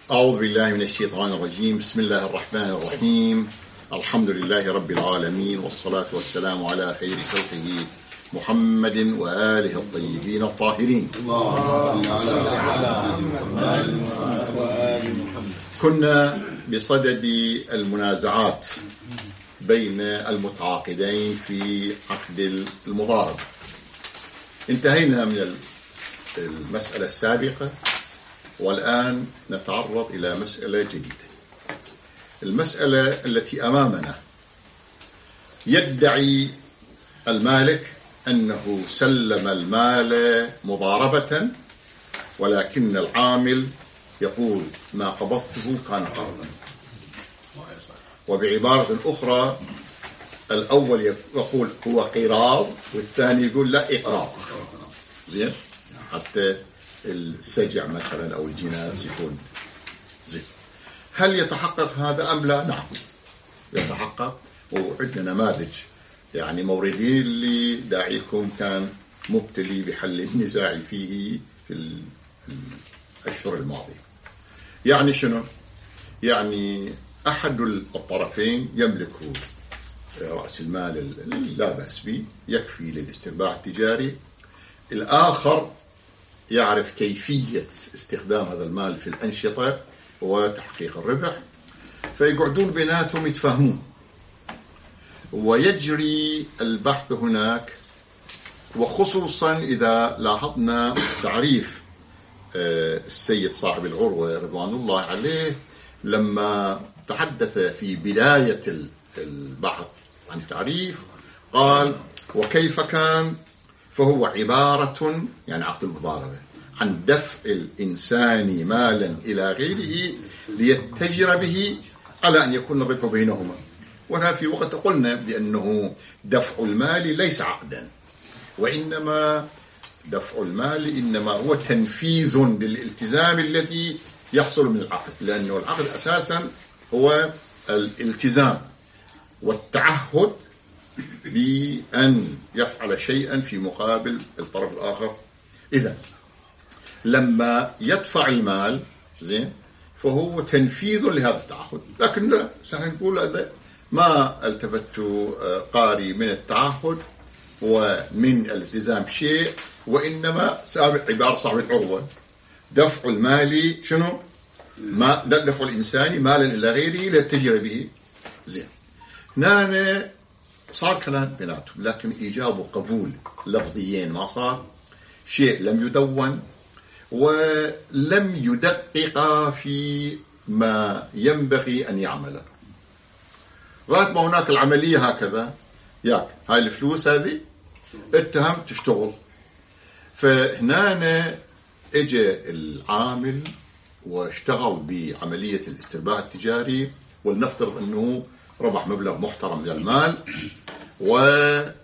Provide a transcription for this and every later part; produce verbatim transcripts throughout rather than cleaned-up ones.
أعوذ بالله من الشيطان الرجيم. بسم الله الرحمن الرحيم. الحمد لله رب العالمين، والصلاة والسلام على خير خلقه محمد وآله الطيبين الطاهرين. كنا بصدد المنازعات بين المتعاقدين في عقد المضاربة. انتهينا من المسألة السابقة، والآن نتعرض إلى مسألة جديدة. المسألة التي أمامنا يدعي المالك أنه سلم المال مضاربة، ولكن العامل يقول ما قبضته كان قرضا. وبعبارة أخرى، الأول يقول هو قراض، والثاني يقول لا إقراض. زين، حتى السجع مثلا أو الجناس يكون زين. هل يتحقق هذا أم لا؟ نعم يتحقق، وعندنا نماذج. يعني موردين اللي داعيكم كان مبتلي بحل النزاع فيه في الأشهر الماضية. يعني شنو؟ يعني أحد الطرفين يملك رأس المال لا بأس به، يكفي للاسترباع التجاري. الآخر يعرف كيفية استخدام هذا المال في الأنشطة وتحقيق الربح، فيقعدون بيناتهم يتفاهمون، ويجري البحث هناك. وخصوصا إذا لاحظنا تعريف السيد صاحب العروة رضوان الله عليه لما تحدث في بداية البحث عن التعريف، قال وكيف كان، فهو عبارة يعني عقد المضاربة عن دفع الإنسان مالا إلى غيره ليتجر به على أن يكون الربح بينهما. وهنا في وقت قلنا بأنه دفع المال ليس عقدا، وإنما دفع المال إنما هو تنفيذ للالتزام الذي يحصل من العقد، لأنه العقد أساسا هو الالتزام والتعهد بأن يفعل شيئا في مقابل الطرف الآخر. إذا لما يدفع المال زين فهو تنفيذ لهذا التعهد. لكن لا سنقول هذا ما التفت قاري من التعهد ومن الالتزام شيء، وإنما سابق عبارة صاحب العروة دفع المال شنو؟ ما دفع الإنسان مالا إلى غيره ليتجر به. زين، هنا صار كلام بيناتهم، لكن إيجاب وقبول لفظيين ما صار، شيء لم يدون ولم يدقق في ما ينبغي أن يعمله. غاية ما هناك العملية هكذا، ياك هاي الفلوس هذه اتهم تشتغل. فهنا اجى العامل واشتغل بعملية الاسترباع التجاري، ولنفترض أنه ربح مبلغ محترم من المال، وجاء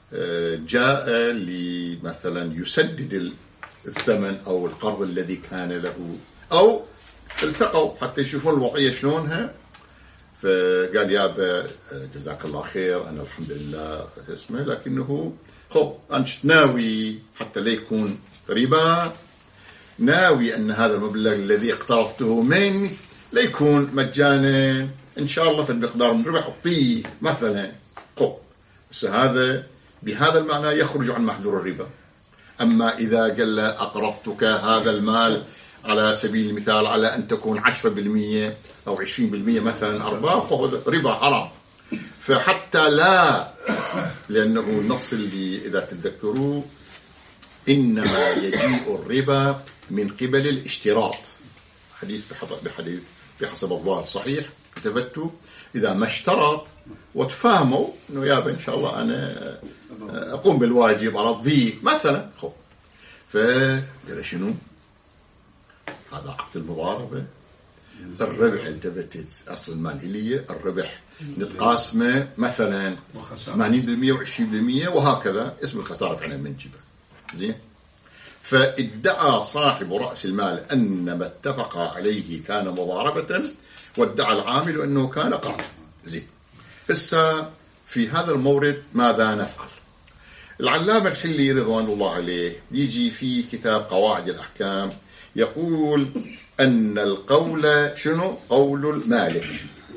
لمثلا يسدد الثمن أو القرض الذي كان له، أو التقوا حتى يشوفون الوضعية شلونها. فقال يا أبا جزاك الله خير، أنا الحمد لله اسمه، لكنه خب أنت ناوي حتى لا يكون ربا، ناوي أن هذا المبلغ الذي اقترضته منك لا يكون مجانا، إن شاء الله في المقدار من ربح أعطيك مثلا. خب هذا بهذا المعنى يخرج عن محظور الربا. أما إذا قال له أقرضتك هذا المال على سبيل المثال على أن تكون عشرة بالمئة أو عشرين بالمئة مثلا أرباح، فهو ربا حرام. فحتى لا، لأنه النص اللي إذا تتذكروا إنما يجيء الربا من قبل الاشتراط، حديث بحديث بحسب الظاهر صحيح كتبته، إذا ما اشترط وتفاهموا إنه يابا إن شاء الله أنا أقوم بالواجب على الضيق مثلا، خب فقال شنو هذا عقد المضاربة. الربح التفتت أصل المال إليه، الربح نتقاسمه مثلا ثمانين بالمئة وعشرين بالمئة وهكذا، اسم الخسارة فعلا منجبة. زين، فادعى صاحب رأس المال أن ما اتفق عليه كان مضاربة، وادعى العامل أنه كان قرض. زين، هسه في هذا المورد ماذا نفعل؟ العلامة الحلي رضوان الله عليه يجي في كتاب قواعد الأحكام يقول أن القول شنو؟ قول المالك،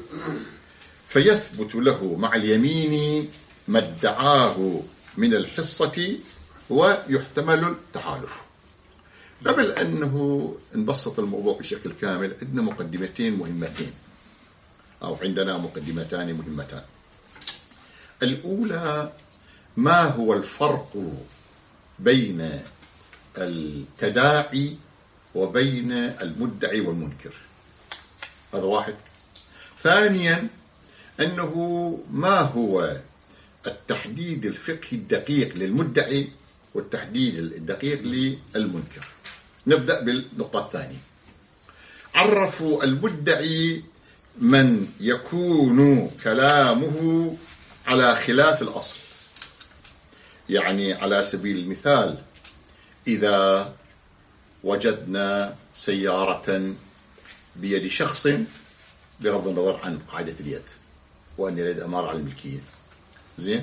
فيثبت له مع اليمين ما ادعاه من الحصة ويحتمل التحالف. قبل أنه نبسط الموضوع بشكل كامل، عندنا مقدمتين مهمتين، أو عندنا مقدمتان مهمتان. الأولى، ما هو الفرق بين التداعي وبين المدعي والمنكر؟ هذا واحد. ثانيا، أنه ما هو التحديد الفقهي الدقيق للمدعي والتحديد الدقيق للمنكر. نبدأ بالنقطة الثانية. عرفوا المدعي من يكون كلامه على خلاف الأصل. يعني على سبيل المثال، إذا وجدنا سيارة بيد شخص بغض النظر عن قاعدة اليد وأن اليد أمارة على الملكية، زين،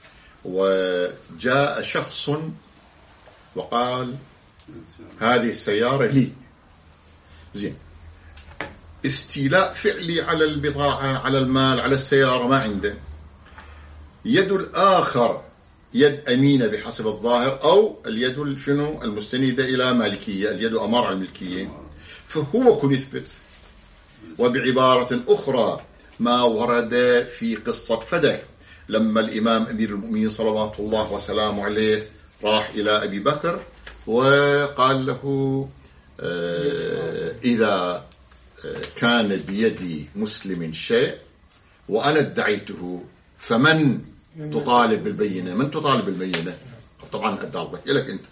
وجاء شخص وقال هذه السيارة لي، زين، استيلاء فعلي على البضاعة، على المال، على السيارة ما عنده. يد الآخر يد أمينة بحسب الظاهر، أو اليد شنو المستندة إلى مالكية، اليد أمارة على الملكية، فهو كن يثبت. وبعبارة أخرى، ما ورد في قصة فدك لما الإمام أمير المؤمنين صلوات الله وسلامه عليه راح إلى أبي بكر وقال له إذا كان بيدي مسلم شيء وأنا ادعيته فمن تطالب بالبينة؟ من تطالب بالبينة؟ طبعا أدعوك لك أنت.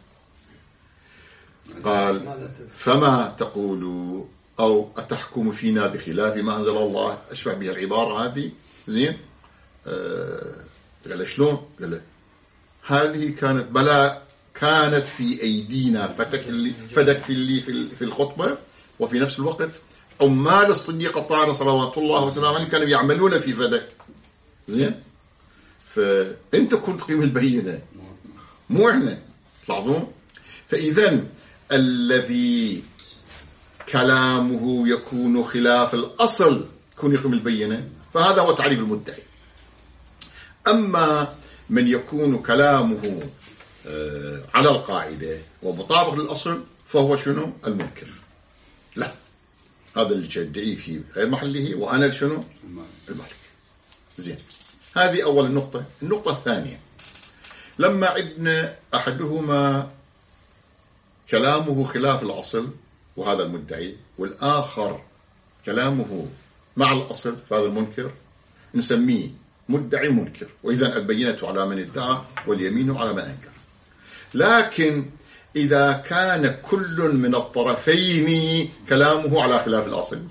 قال فما تقول أو أتحكم فينا بخلاف ما أنزل الله؟ أشبه بها العبارة هذه، زين. آه قال شلون؟ قال هذه كانت بلا كانت في أيدينا فتك اللي فدك اللي في الخطبة، وفي نفس الوقت عمال الصديق الطاهر صلوات الله وسلامه عليه كانوا يعملون في فدك، زين. فأنت كنت تقيم البينة مو إحنا، تلاحظون؟ فإذا الذي كلامه يكون خلاف الأصل يكون يقيم البينة، فهذا هو تعريف المدعي. أما من يكون كلامه على القاعدة ومطابق للأصل فهو شنو؟ المنكر. لا، هذا اللي يدعيه في غير محله وأنا شنو؟ المالك. زين، هذه أول النقطة. النقطة الثانية، لما عندنا أحدهما كلامه خلاف الأصل وهذا المدعي، والآخر كلامه مع الأصل فهذا المنكر، نسميه مدعي منكر، وإذا البينة على من ادعى واليمين على من أنكر. لكن إذا كان كل من الطرفين كلامه على خلاف الأصل،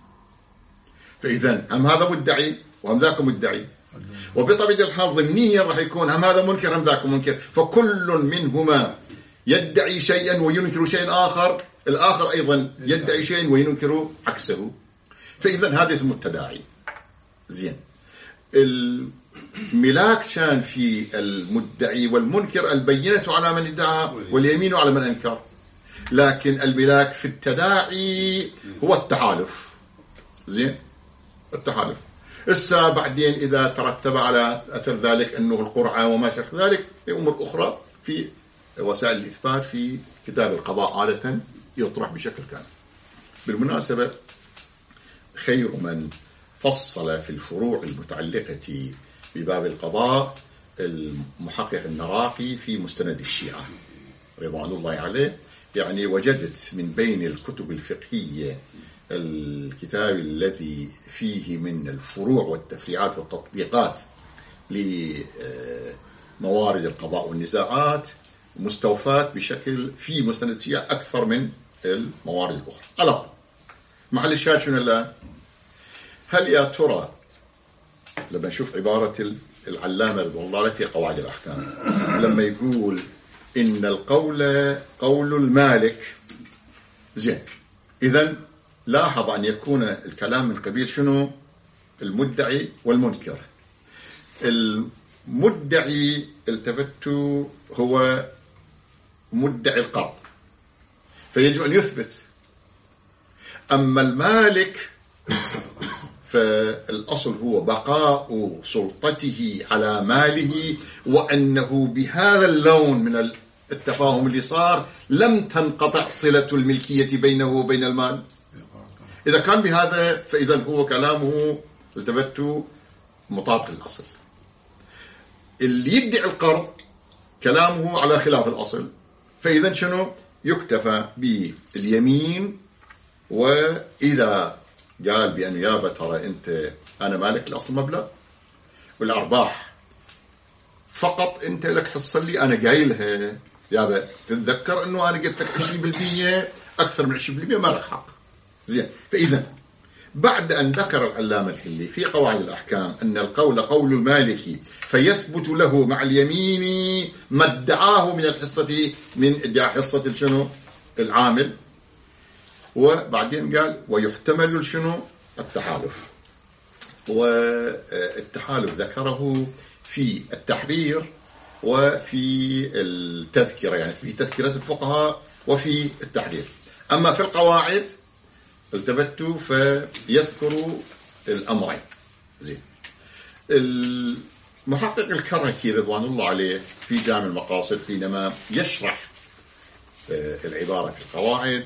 فإذا هم هذا مدعي وهم ذاك مدعي، وبطبيعة الحال ضمنيا راح يكون هم هذا منكر هم ذاك منكر، فكل منهما يدعي شيئا وينكر شيئا آخر، الآخر أيضا يدعي شيئا وينكر عكسه، فإذا هذا اسمه التداعي. زين، الملاك كان في المدعي والمنكر البينة على من ادعى واليمين على من أنكر، لكن الملاك في التداعي هو التحالف. زين، التحالف. إسا بعدين إذا ترتب على أثر ذلك أنه القرعة وما شابه ذلك أمور أخرى في وسائل الإثبات في كتاب القضاء عادة يطرح بشكل كامل. بالمناسبة، خير من فصل في الفروع المتعلقة بباب القضاء المحقق النراقي في مستند الشيعة رضوان الله عليه. يعني وجدت من بين الكتب الفقهية الكتاب الذي فيه من الفروع والتفريعات والتطبيقات لموارد القضاء والنزاعات مستوفات بشكل في مستند الشيعة أكثر من الموارد الأخرى. على محل الشاهد شنو الآن؟ هل يا ترى لما نشوف عبارة العلامة رضوان الله عليه في قواعد الأحكام لما يقول إن القول قول المالك، زين، إذن لاحظ أن يكون الكلام من قبيل شنو؟ المدعي والمنكر. المدعي التفت هو مدعي القرض، فيجب أن يثبت. أما المالك فالأصل هو بقاء سلطته على ماله، وأنه بهذا اللون من التفاهم اللي صار لم تنقطع صلة الملكية بينه وبين المال. إذا كان بهذا فإذا هو كلامه التبت مطابق الأصل. اللي يدعي القرض كلامه على خلاف الأصل، فإذا شنو يكتفى باليمين. وإذا قال بأن يابا ترى أنت أنا مالك الأصل مبلغ والأرباح فقط أنت لك حصة لي أنا قايلها، يابا تتذكر أنه أنا قلت لك عشرين بالمئة أكثر من عشرين بالمئة ما لك حق. زين. فإذا بعد أن ذكر العلامة الحلي في قواعد الأحكام أن القول قول المالك فيثبت له مع اليمين ما ادعاه من الحصة من ادعاء حصة شنو العامل، وبعدين قال ويحتمل شنو التحالف. والتحالف ذكره في التحرير وفي التذكرة، يعني في تذكرة الفقهاء وفي التحرير. أما في القواعد التبت فيذكر الأمرين. زين. المحقق الكركي رضوان الله عليه في جامع المقاصد حينما يشرح العبارة في القواعد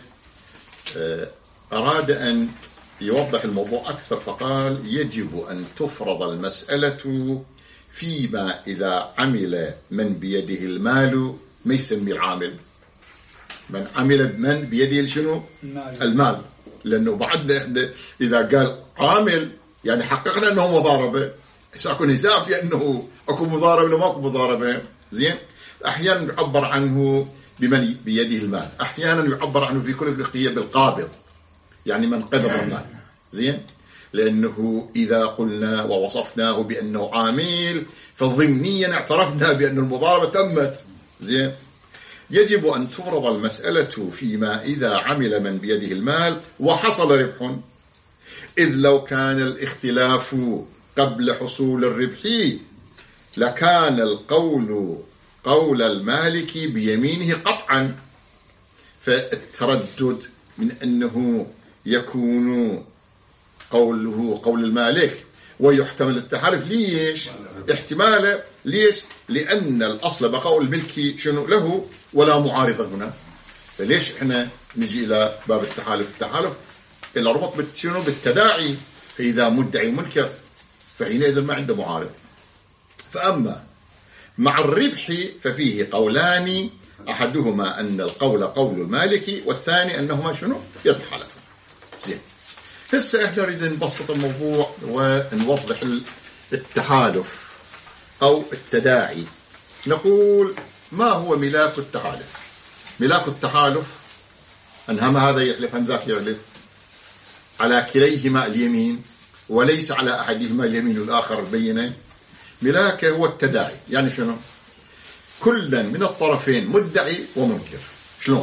أراد أن يوضح الموضوع أكثر، فقال يجب أن تفرض المسألة فيما إذا عمل من بيده المال ما يسمي العامل، من عمل من بيده شنو المال, المال. لأنه بعد إذا قال عامل يعني حققنا أنه مضاربة، سأكون حساب في أنه أكو مضاربة ولا ما أكو مضاربة. زين. أحيانا يعبر عنه بمن بيده المال، أحيانا يعبر عنه في كل الفقهية بالقابض، يعني من قبض المال. زين. لأنه إذا قلنا ووصفناه بأنه عامل فضمنيا اعترفنا بأن المضاربة تمت. زين. يجب أن تفرض المسألة فيما إذا عمل من بيده المال وحصل ربح، إذ لو كان الاختلاف قبل حصول الربح لكان القول قول المالك بيمينه قطعا، فالتردد من أنه يكون قوله قول المالك ويحتمل التحالف. ليش احتماله؟ ليش؟ لأن الأصل بقاء الملك شنو له ولا معارضة هنا. فليش احنا نجي إلى باب التحالف؟ التحالف إلى ربط شنو بالتداعي، فإذا مدعي منكر فحينئذ ما عنده معارض. فأما مع الربح ففيه قولان، أحدهما أن القول قول المالك، والثاني أنهما شنو يتحالفان. زين. هسه احنا نريد نبسط الموضوع ونوضح التحالف أو التداعي. نقول ما هو ملاك التحالف؟ ملاك التحالف أنهم هذا يحلف عن ذاك يحلف، على كليهما اليمين وليس على أحدهما اليمين والآخر البينة. ملاكه هو التداعي، يعني شنو؟ كلا من الطرفين مدعي ومنكر. شلون؟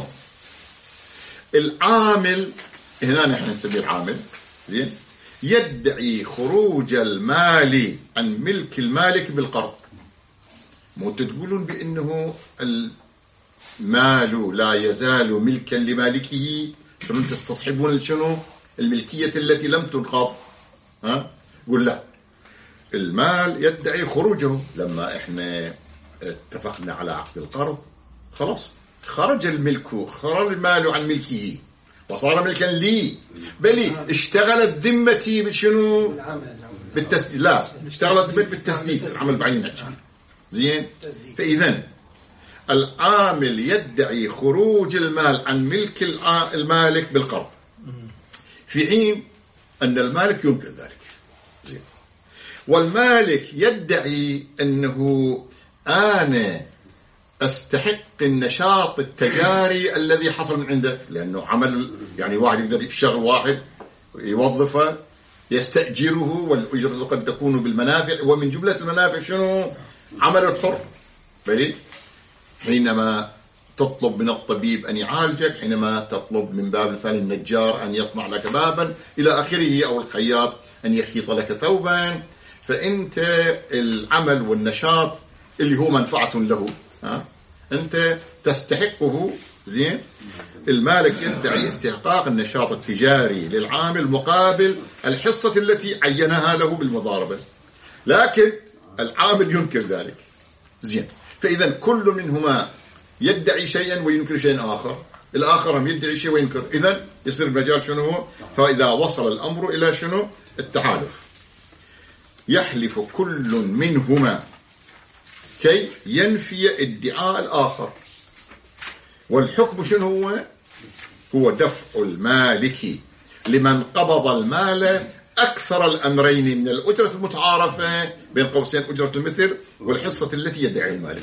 العامل هنا نحن نسميه العامل. زين. يدعي خروج المال عن ملك المالك بالقرض. مو تقولون بأنه المال لا يزال ملكا لمالكه، فمن تستصحبون شنو الملكية التي لم تنقض. ها؟ قول لا، المال يدعي خروجه. لما احنا اتفقنا على عقد القرض خلاص خرج الملك، خرج المال عن ملكه وصار ملكا لي، بل اشتغلت ذمتي بشنو؟ بالتسديد. لا، اشتغلت بالتسديد، عمل بعين هجر. زين. فإذا العامل يدعي خروج المال عن ملك المالك بالقرض، في حين أن المالك ينكر ذلك. زين. والمالك يدعي أنه أنا أستحق النشاط التجاري الذي حصل من عنده، لأنه عمل يعني واحد يقدر يشتغل واحد يوظفه يستأجره، والأجرة قد تكون بالمنافع، ومن جملة المنافع شنو؟ عمل الحر. بلي حينما تطلب من الطبيب أن يعالجك، حينما تطلب من باب الفن النجار أن يصنع لك بابا إلى آخره، أو الخياط أن يخيط لك ثوبا، فأنت العمل والنشاط اللي هو منفعة له، ها؟ أنت تستحقه. زين، المالك يدعي استحقاق النشاط التجاري للعامل مقابل الحصة التي عينها له بالمضاربة، لكن العامل ينكر ذلك. زين، فإذا كل منهما يدعي شيئا وينكر شيئا آخر، الآخر هم يدعي شيء وينكر، إذن يصير المجال شنو هو؟ فإذا وصل الأمر إلى شنو؟ التحالف. يحلف كل منهما كي ينفي ادعاء الآخر، والحكم شنو هو؟ هو دفع المالك لمن قبض المال أكثر الأمرين من الأجرة المتعارفة بين قوسين أجرة المثل والحصة التي يدعي المالك.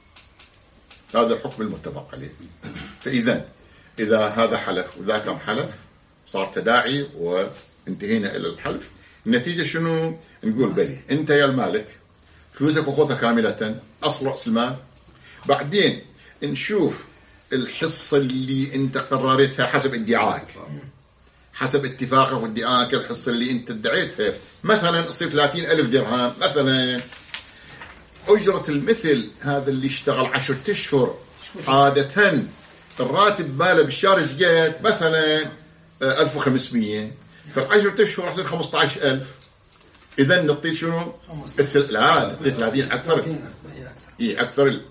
هذا الحكم المتفق عليه. فإذا إذا هذا حلف وذاك حلف صار تداعي وانتهينا إلى الحلف، النتيجة شنو؟ نقول بلي أنت يا المالك فلوسك وخذها كاملة أصل رأس المال، بعدين نشوف الحصة اللي أنت قررتها حسب ادعائك، حسب اتفاقك وادعائك، الحصة اللي أنت ادعيتها مثلا تصير ثلاثين ألف درهم مثلا. أجرة المثل هذا اللي اشتغل عشرة أشهر عادة الراتب ماله بالشهر قد مثلا ألف وخمسمية، فالعشرة أشهر راح تصير خمسة عشر ألف. إذا نعطي شنو؟ لا نعطي ثلاثين أكثر. إيه أكثر،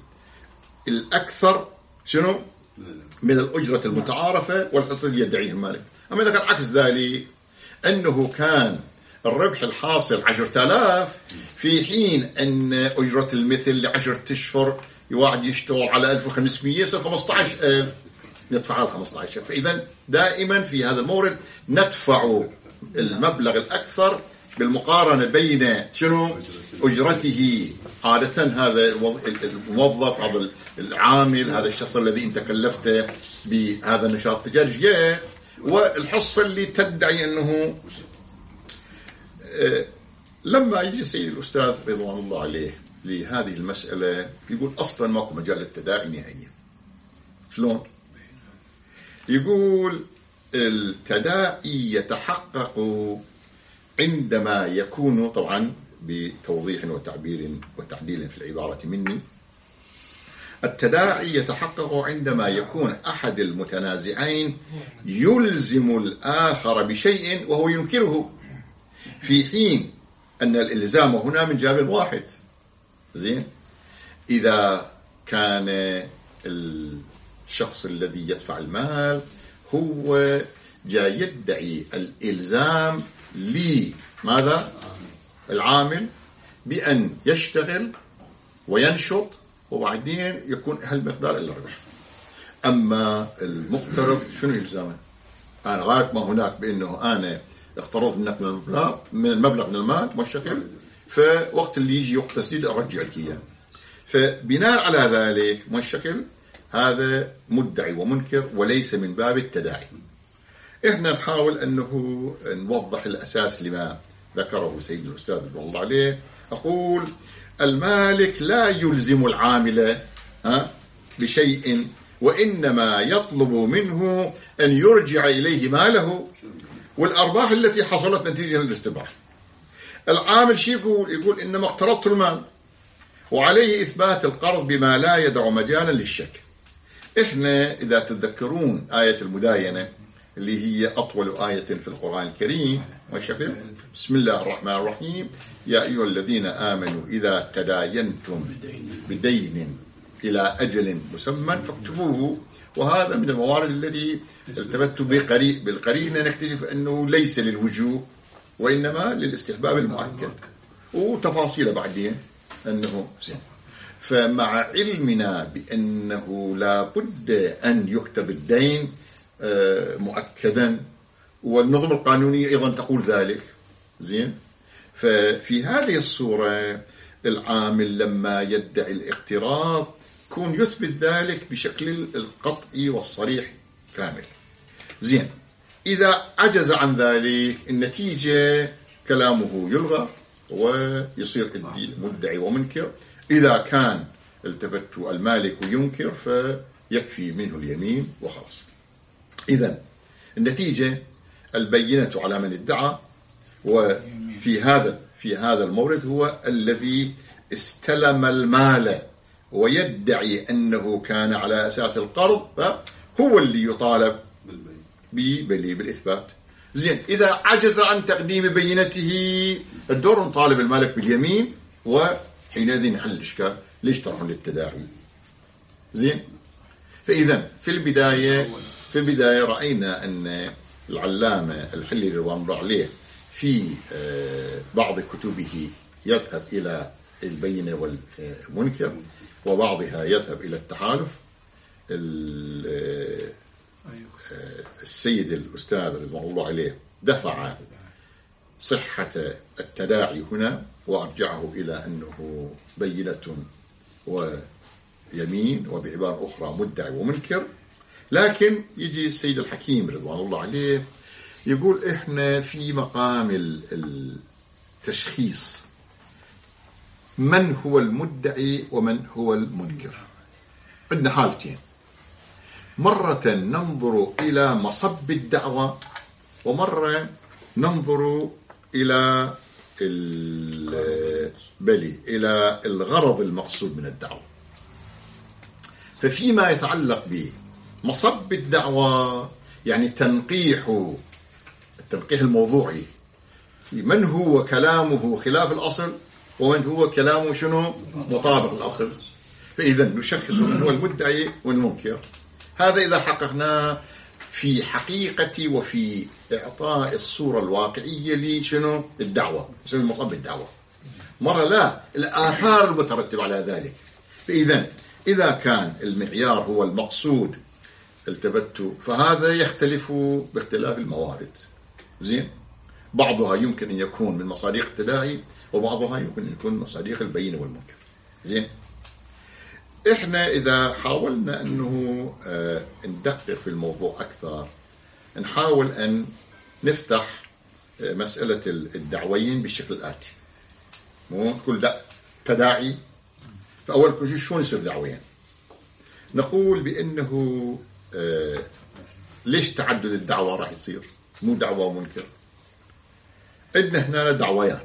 الأكثر شنو؟ من الأجرة المتعارفة والحصة اللي يدعيها المالك. أما إذا كان عكس ذلك، أنه كان الربح الحاصل عشرة آلاف في حين أن أجرة المثل لعشرة أشهر واحد يشتغل على ألف وخمسمية يصير خمسة عشر ألف، ندفع على خمسة عشر. فإذا دائما في هذا المورد ندفع المبلغ الأكثر بالمقارنة بين شنو؟ أجرته عادة هذا الموظف، هذا العامل، هذا الشخص الذي انت كلفته بهذا النشاط التجاري، والحصة اللي تدعي أنه. لما يجي سيد الأستاذ رضوان الله عليه لهذه المسألة يقول أصلا ماكو مجال للتداعي نهائيا. شلون؟ يقول التداعي يتحقق عندما يكون، طبعا بتوضيح وتعبير وتعديل في العبارة مني، التداعي يتحقق عندما يكون أحد المتنازعين يلزم الآخر بشيء وهو ينكره، في حين أن الإلزام هنا من جانب واحد. زين، إذا كان الشخص الذي يدفع المال هو جاي يدعي الإلزام لماذا؟ العامل بأن يشتغل وينشط وبعدين يكون هالمقدار إلا الربح. أما المقترض شنو إلزامه؟ أنا غاية ما هناك بأنه أنا اقترضت منك من المبلغ من المبلغ من المال والشكل، فوقت اللي يجي وقت تسديد أرجعك إياه. فبناء على ذلك والشكل هذا مدعي ومنكر وليس من باب التداعي. إحنا نحاول أنه نوضح الأساس لما ذكره سيد الأستاذ رضي الله عليه. أقول المالك لا يلزم العامل بشيء، وإنما يطلب منه أن يرجع إليه ماله والأرباح التي حصلت نتيجة للاستباحة. العامل شي يقول؟ يقول إنما اقترضت المال وعليه إثبات القرض بما لا يدع مجالا للشك. إحنا إذا تتذكرون آية المداينة اللي هي أطول آية في القرآن الكريم والشكل، بسم الله الرحمن الرحيم، يا أيها الذين آمنوا إذا تداينتم بدين إلى أجل مسمى فاكتبوه. وهذا من الموارد الذي التفت بالقرينة نكتشف أنه ليس للوجوب وإنما للاستحباب المؤكد، وتفاصيل بعدين أنه سن. فمع علمنا بأنه لا بد أن يكتب الدين مؤكدا، والنظم القانونية أيضا تقول ذلك. زين، ففي هذه الصورة العامل لما يدعي الاقتراض يكون يثبت ذلك بشكل القطعي والصريح كامل. زين، إذا عجز عن ذلك النتيجة كلامه يلغى ويصير مدعي ومنكر. إذا كان التفت المالك ينكر فيكفي منه اليمين وخلاص. إذن النتيجة البينة على من ادعى، وفي هذا في هذا المورد هو الذي استلم المال ويدعي أنه كان على أساس القرض هو اللي يطالب بالإثبات. زين، إذا عجز عن تقديم بينته الدور نطالب المالك باليمين، وحينئذ نحل الإشكال. ليش تروحون للتداعي؟ زين، فإذا في البداية في البداية رأينا أن العلامة الحلي رضوان الله عليه في بعض كتبه يذهب إلى البينة والمنكر، وبعضها يذهب إلى التحالف. السيد الأستاذ رضوان الله عليه دفع صحة التداعي هنا وأرجعه إلى أنه بينة ويمين، وبعبارة أخرى مدعي ومنكر. لكن يجي السيد الحكيم رضوان الله عليه يقول إحنا في مقام التشخيص من هو المدعي ومن هو المنكر. عندنا حالتين: مرة ننظر إلى مصب الدعوة، ومرة ننظر إلى بلي إلى الغرض المقصود من الدعوة. ففيما يتعلق بمصب الدعوة، يعني تنقيح التنقيح الموضوعي، من هو كلامه خلاف الأصل ومن هو كلامه شنو مطابق الأصل. فإذا نشخص من هو المدعي والمنكر. هذا إذا حققناه في حقيقة وفي إعطاء الصورة الواقعية لشنو الدعوة، يسمى مصب الدعوة. مرة لا، الآثار المترتبة على ذلك. فإذا إذا كان المعيار هو المقصود التبت، فهذا يختلف باختلاف الموارد. زين، بعضها يمكن أن يكون من مصادق التداعي، وبعضها يمكن أن يكون من مصادق البينة والمنكر. زين، إحنا إذا حاولنا أنه آه ندقق في الموضوع أكثر، نحاول أن نفتح آه مسألة الدعوين بالشكل الآتي. مو كل دا تداعي، فأول كل شيء شو يصير دعوين؟ نقول بأنه آه ليش تعدد الدعوة راح يصير؟ مو دعوة ومنكر. عندنا هنا دعويان.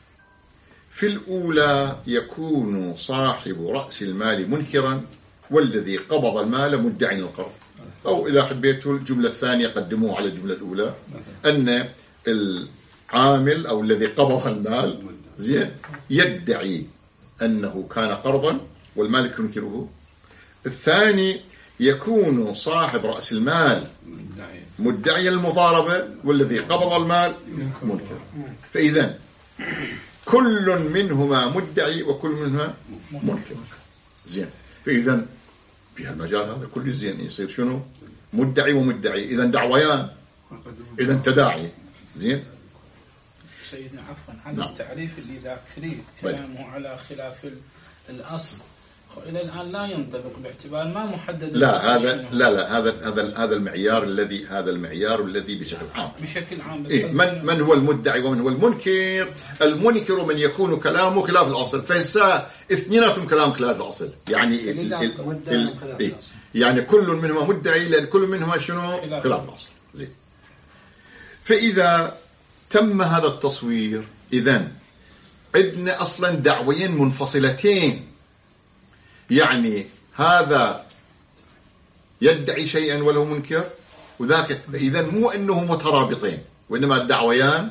في الأولى يكون صاحب رأس المال منكرا، والذي قبض المال مدعي القرض. أو إذا حبيتوا الجملة الثانية قدموها على الجملة الأولى، أن العامل أو الذي قبض المال زين يدعي أنه كان قرضا والمالك ينكره. الثاني يكون صاحب رأس المال مدعي المضاربة، والذي قبض المال منكر. فإذا كل منهما مدعي وكل منهما منكر. زين، فإذا في هالمجال هذا كل زين يصير شنو مدعي ومدعي، إذا دعويان، إذا تداعي. زين سيدنا عفوا عن نعم. التعريف اللي ذاك خليل كلامه على خلاف الأصل إلى الآن لا ينطبق باعتبار ما محدد. لا هذا لا لا هذا هذا هذا المعيار الذي هذا المعيار الذي بشكل عام بشكل عام بس إيه من من هو المدعي ومن هو المنكر. المنكر من يكون كلامه خلاف الأصل، فهسا اثنيناتهم كلام خلاف الأصل، يعني ال ال ال إيه يعني كل منهما مدعي لأن كل منهما شنو خلاف الأصل. زين، فإذا تم هذا التصوير، إذن عندنا أصلا دعوين منفصلتين، يعني هذا يدعي شيئا وله منكر وذاك. إذن مو أنه مترابطين، وإنما الدعويان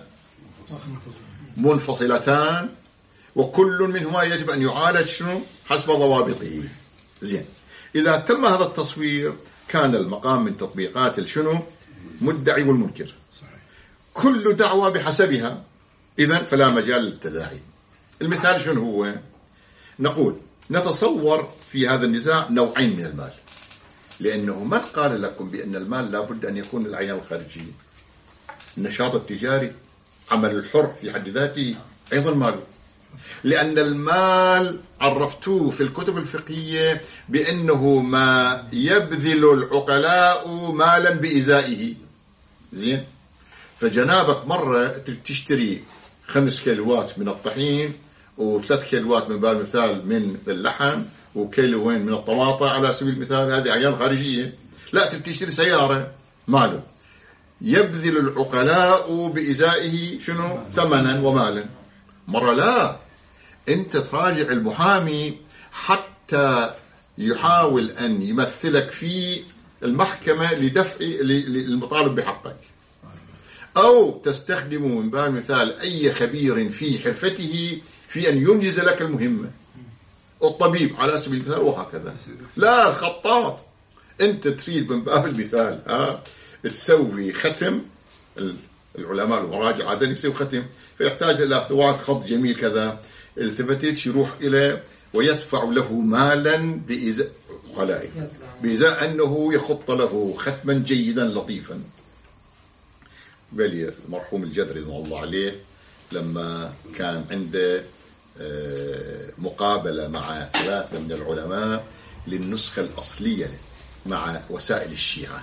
منفصلتان، وكل منهما يجب أن يعالج شنو حسب ضوابطه. زين، إذا تم هذا التصوير كان المقام من تطبيقات الشنو مدعي والمنكر، كل دعوة بحسبها، إذن فلا مجال للتداعي. المثال شنو هو؟ نقول نتصور في هذا النزاع نوعين من المال، لأنه من قال لكم بأن المال لابد أن يكون من العيان الخارجي؟ النشاط التجاري، عمل الحر في حد ذاته أيضا ماله، لأن المال عرفتوه في الكتب الفقهية بأنه ما يبذل العقلاء مالا بإزائه. زين، فجنابك مرة تشتري خمس كيلوات من الطحين وثلاث كيلوات من بال المثال من اللحم وكيلوين من الطماطة على سبيل المثال، هذه أعيان خارجية. لا، تشتري سيارة ماله، يبذل العقلاء بإزائه شنو ثمنا ومالا. مرة لا، أنت تراجع المحامي حتى يحاول أن يمثلك في المحكمة لدفع المطالب بحقك، أو تستخدم من باب المثال أي خبير في حرفته في أن ينجز لك المهمة، الطبيب على سبيل المثال وهكذا. لا الخطاط، أنت تريد من باب المثال ها تسوي ختم، العلماء المراجع عادة يسوي ختم فيحتاج إلى أدوات خط جميل كذا، التفتت يروح إلى ويدفع له مالا بإزاء خلائق بإزاء أنه يخط له ختما جيدا لطيفا. بل المرحوم الجدري رضي الله عليه لما كان عنده مقابلة مع ثلاثة من العلماء للنسخة الأصلية مع وسائل الشيعة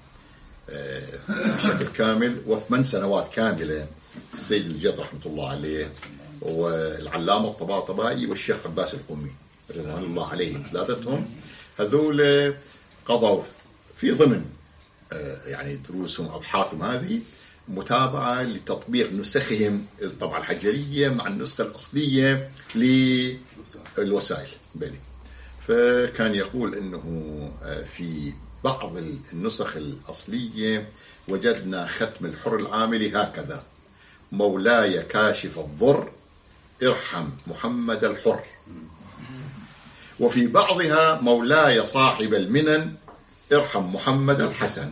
بشكل كامل، وثمان سنوات كاملة السيد الجد رحمة الله عليه والعلامة الطباطبائي والشيخ عباس القمي رضوان الله عليهم، ثلاثتهم هذول قضوا في ضمن يعني دروسهم أبحاثهم هذه متابعة لتطبيق نسخهم الطبعة الحجرية مع النسخة الأصلية للوسائل بلي. فكان يقول أنه في بعض النسخ الأصلية وجدنا ختم الحر العاملي هكذا: مولاي كاشف الضر ارحم محمد الحر. وفي بعضها مولاي صاحب المنن ارحم محمد الحسن.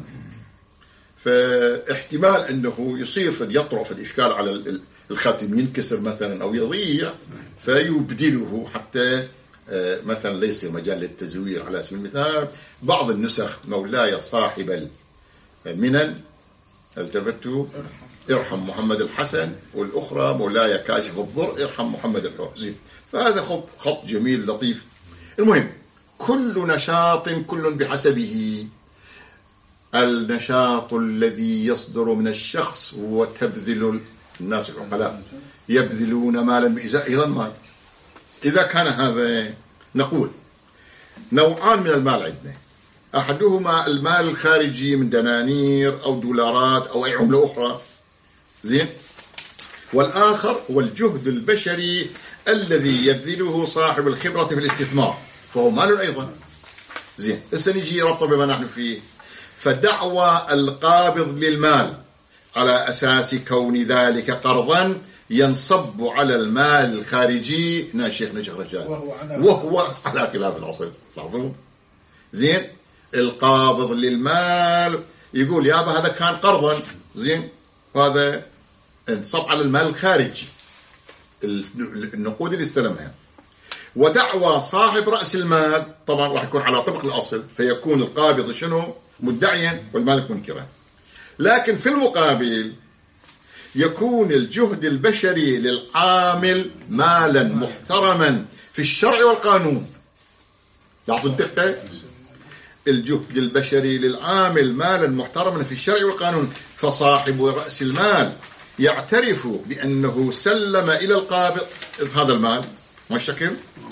فاحتمال أنه يصير في يطرأ في الإشكال على الخاتم ينكسر مثلا أو يضيع فيبدله حتى مثلا ليس مجال للتزوير على سبيل المثال. بعض النسخ مولاي صاحب المنن التفتوا ارحم محمد الحسن، والأخرى مولاي كاشف الضر ارحم محمد الحر. فهذا خط جميل لطيف. المهم كل نشاط كل بحسبه. النشاط الذي يصدر من الشخص هو تبذل الناس العقلاء يبذلون مالا بإزاء أيضا مال. إذا كان هذا نقول نوعان من المال عندنا، أحدهما المال الخارجي من دنانير أو دولارات أو أي عملة أخرى زين، والآخر هو الجهد البشري الذي يبذله صاحب الخبرة في الاستثمار فهو مال أيضا زين. هسه نجي ربطه بما نحن فيه. فدعوى القابض للمال على أساس كون ذلك قرضا ينصب على المال الخارجي ناشيخ نشيخ رجال وهو على, وهو على خلاف الأصل. لاحظون زين، القابض للمال يقول يابا هذا كان قرضا زين، وهذا انصب على المال الخارجي النقود اللي استلمها. ودعوى صاحب رأس المال طبعا راح يكون على طبق الأصل، فيكون القابض شنو مدعيا والمالك منكرا. لكن في المقابل يكون الجهد البشري للعامل مالا محترما في الشرع والقانون. لاحظوا الدقة، الجهد البشري للعامل مالا محترما في الشرع والقانون، فصاحب رأس المال يعترف بأنه سلم إلى القابض هذا المال ما الشكل،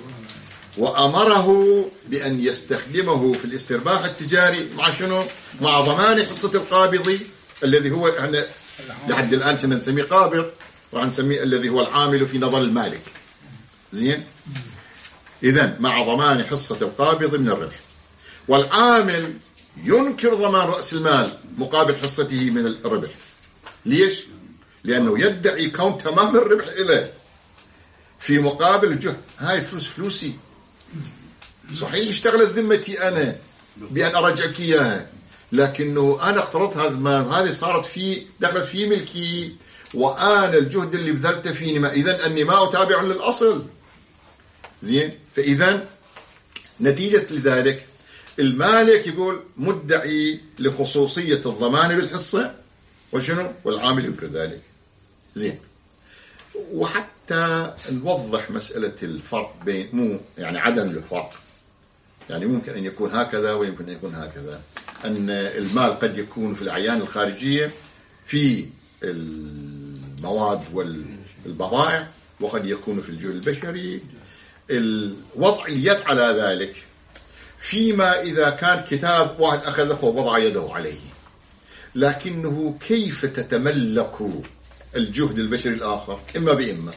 وأمره بأن يستخدمه في الاسترباح التجاري مع شنو؟ مع ضمان حصة القابض الذي هو احنا لحد الآن كنا نسميه قابض ونسميه الذي هو العامل في نظر المالك زين. إذن مع ضمان حصة القابض من الربح، والعامل ينكر ضمان رأس المال مقابل حصته من الربح. ليش؟ لأنه يدعي كون تمام الربح إليه في مقابل الجهد. هاي فلوس فلوسي صحيح اشتغلت ذمتي أنا بأن أرجعك إياها، لكنه أنا اقترضت هذا المال، هذه صارت في دخلت في ملكي وأنا الجهد اللي بذلته فيني ما إذن أني ما أتابع للأصل زين. فإذن نتيجة لذلك المالك يقول مدعي لخصوصية الضمان بالحصة وشنو والعامل ينكر ذلك زين. وحتى نوضح مسألة الفرق بين مو يعني عدم الفرق، يعني ممكن أن يكون هكذا ويمكن أن يكون هكذا، أن المال قد يكون في الأعيان الخارجية في المواد والبضائع، وقد يكون في الجهد البشري. الوضع اليد على ذلك فيما إذا كان كتاب واحد أخذه ووضع يده عليه، لكنه كيف تتملك الجهد البشري الآخر؟ إما بإما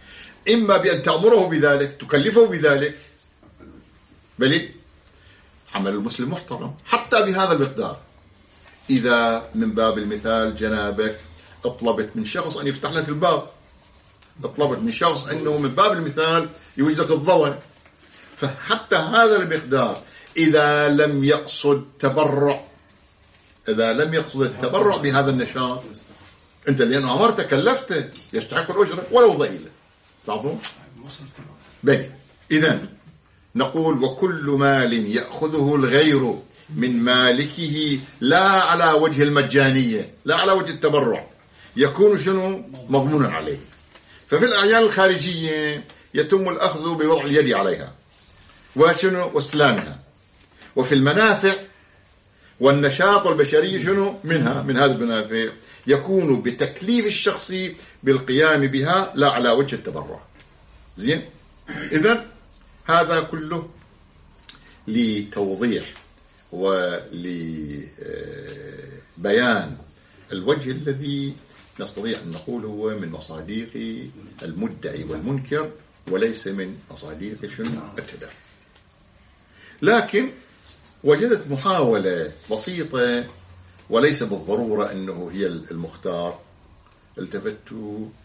إما بأن تأمره بذلك تكلفه بذلك بل عمل المسلم محترم حتى بهذا المقدار. إذا من باب المثال جنابك اطلبت من شخص أن يفتح لك الباب، اطلبت من شخص أنه من باب المثال يوجد لك الضوء، فحتى هذا المقدار إذا لم يقصد تبرع، إذا لم يقصد التبرع بهذا النشاط، أنت لأنه أمرت كلفته يستحق الأجرة ولو ضئيلة. تعرفون؟ بلي. إذن نقول وكل مال يأخذه الغير من مالكه لا على وجه المجانية، لا على وجه التبرع، يكون شنو؟ مضمونا عليه. ففي الأعيان الخارجية يتم الأخذ بوضع اليد عليها وشنو؟ واستلامها. وفي المنافع والنشاط البشري شنو؟ منها، من هذه المنافع يكون بتكليف الشخص بالقيام بها لا على وجه التبرع. زين؟ إذن هذا كله لتوضيح ولبيان الوجه الذي نستطيع أن نقول هو من مصادق المدعي والمنكر وليس من مصادق شنو؟ التداعي. لكن وجدت محاولة بسيطة وليس بالضرورة أنه هي المختار، التفت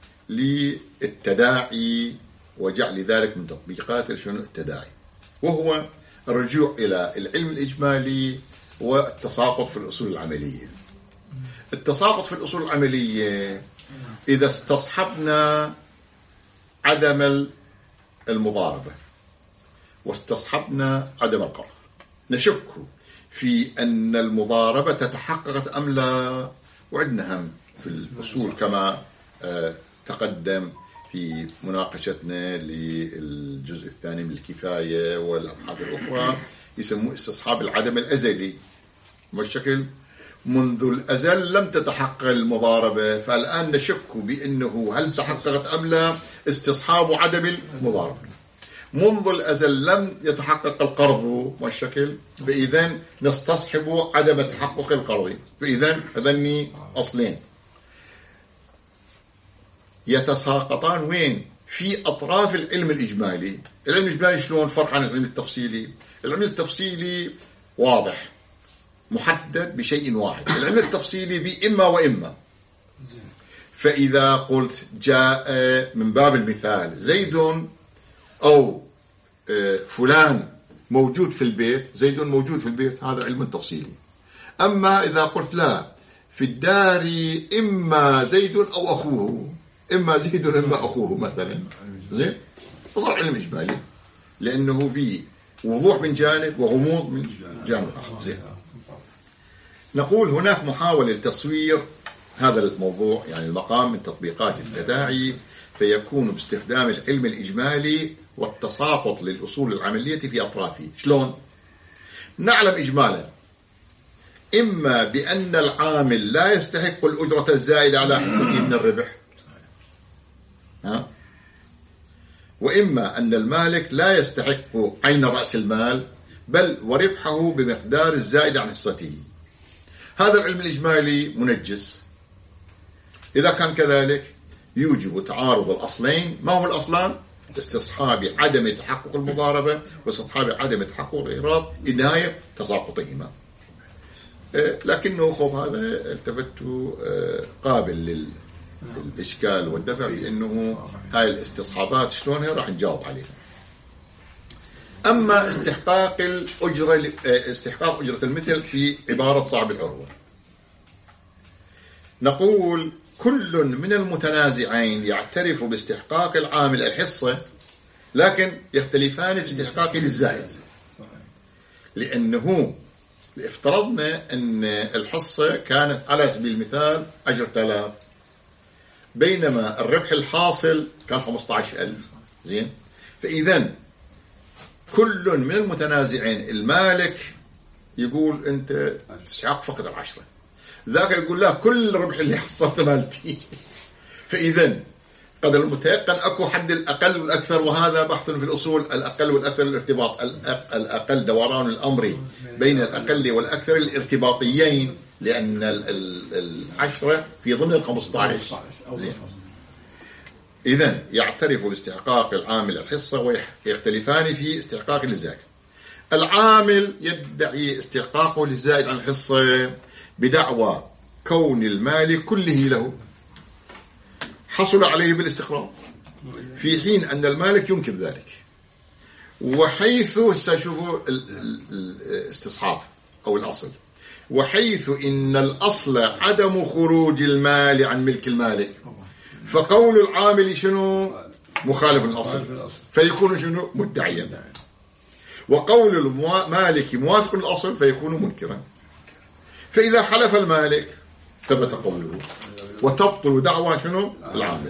للتداعي وجعل ذلك من تطبيقات شنو التداعي، وهو الرجوع إلى العلم الإجمالي والتساقط في الأصول العملية. التساقط في الأصول العملية إذا استصحبنا عدم المضاربة واستصحبنا عدم القرض، نشك في أن المضاربة تتحققت أم لا، وعندنا هم في الأصول كما تقدم في مناقشتنا للجزء الثاني من الكفاية والأبحاث الأخرى يسموه استصحاب العدم الأزلي، والشكل منذ الأزل لم تتحقق المضاربة، فالآن نشك بأنه هل تحققت أم لا استصحاب عدم المضاربة. منذ الأزل لم يتحقق القرض والشكل، فإذن نستصحب عدم تحقق القرض، فإذن هذني أصلين يتساقطان وين؟ في أطراف العلم الإجمالي. العلم الإجمالي شلون فرق عن العلم التفصيلي؟ العلم التفصيلي واضح محدد بشيء واحد، العلم التفصيلي بإما وإما. فإذا قلت جاء من باب المثال زيد أو فلان موجود في البيت، زيد موجود في البيت، هذا علم تفصيلي. أما إذا قلت لا، في الدار إما زيد أو أخوه، إما زيد إما أخوه مثلا، زين، فصار علم إجمالي لأنه بوضوح من جانب وغموض من جانب آخر. زين، نقول هناك محاولة لتصوير هذا الموضوع، يعني المقام من تطبيقات التداعي، فيكون باستخدام العلم الإجمالي والتساقط للأصول العملية في أطرافه. شلون؟ نعلم إجمالا إما بأن العامل لا يستحق الأجرة الزائدة على حصته من الربح، ها؟ وإما أن المالك لا يستحق عين رأس المال بل وربحه بمقدار الزائد عن حصته. هذا العلم الإجمالي منجس. إذا كان كذلك يوجب تعارض الأصلين. ما هو الأصلان؟ استصحاب عدم تحقق المضاربة واستصحاب عدم تحقق الإيراد، النهاية تساقطهما. لكنه خب هذا التفت قابل للإشكال والدفع، بأنه هاي الاستصحابات شلونها راح نجاوب عليها. أما استحقاق الأجرة، استحقاق أجرة المثل في عبارة صاحب العروة، نقول كل من المتنازعين يعترف باستحقاق العامل الحصة، لكن يختلفان في استحقاقه للزائد. لأنه افترضنا أن الحصة كانت على سبيل المثال عشرة آلاف، بينما الربح الحاصل كان خمسة عشر ألف. زين، فإذن كل من المتنازعين، المالك يقول أنت تستحق فقط العشرة، ذاك يقول لا كل الربح اللي حصلته مالتي. فإذن قد المتيقن أكو حد الأقل والأكثر، وهذا بحث في الأصول. الأقل والأكثر الارتباط، الأقل دوران الأمر بين الأقل والأكثر الارتباطيين، لأن العشرة في ضمن الخمسة عشر. إذن يعترف باستحقاق العامل الحصة ويختلفان في استحقاق الزكاة. العامل يدعي استحقاقه للزائد عن الحصة بدعوى كون المال كله له حصل عليه بالاستقراض، في حين أن المالك ينكر ذلك. وحيث سأشوفوا الاستصحاب أو الأصل، وحيث إن الأصل عدم خروج المال عن ملك المالك، فقول العامل شنو؟ مخالف الأصل، فيكون شنو؟ مدعيا. وقول المالك موافق الأصل فيكون منكرا. فإذا حلف المالك ثبت قوله وتبطل دعوى شنو؟ العامل.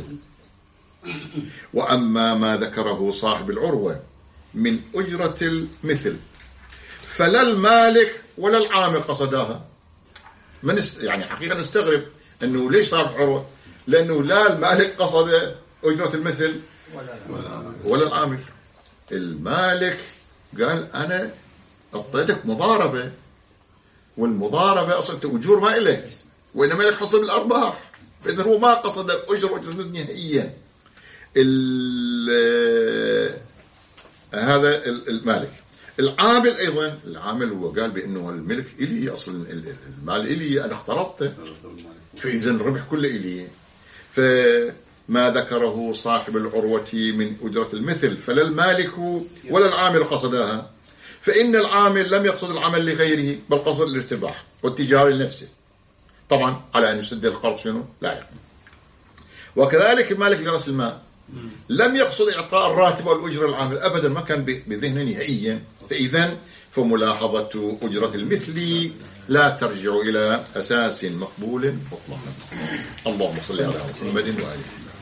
وأما ما ذكره صاحب العروة من أجرة المثل فلا المالك ولا العامل قصداها. من است... يعني حقيقة نستغرب أنه ليش صاحب العروة؟ لأنه لا المالك قصد أجرة المثل ولا العامل. المالك قال أنا أعطيتك مضاربة، والمضاربة أصلا أجور ما إليك، وإنما لك حصل بالأرباح، فإذا هو ما قصد الأجر أجرة نهائيا. هذا المالك. العامل أيضا، العامل هو قال بأنه الملك إلي، أصلا المال إلي، أنا اخترطته، فإذا الربح كله إلي. فما ذكره صاحب العروة من أجرة المثل فلا المالك ولا العامل قصدها، فإن العامل لم يقصد العمل لغيره بل قصد الاستباحة والتجارة لنفسه، طبعا على أن يسد القرض شنو لا يقوم. وكذلك المالك لرأس المال لم يقصد إعطاء الراتب أو الأجرة للعامل أبدا، ما كان بذهنه نهائيا. فإذا فملاحظة أجرة المثل لا ترجع إلى أساس مقبول مطلقا. اللهم صل على محمد وآله.